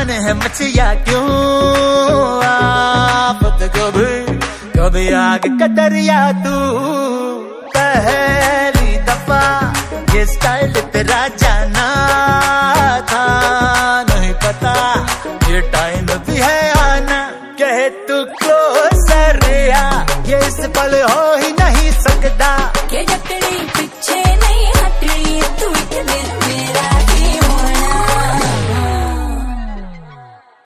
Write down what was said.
जाने है मचिया क्यों आफत कभी आग कतरिया तू। पहली दफा ये स्टाइल तेरा जाना था, नहीं पता ये टाइम भी है आना। कहे तू क्लोजर या ये इस पल हो ही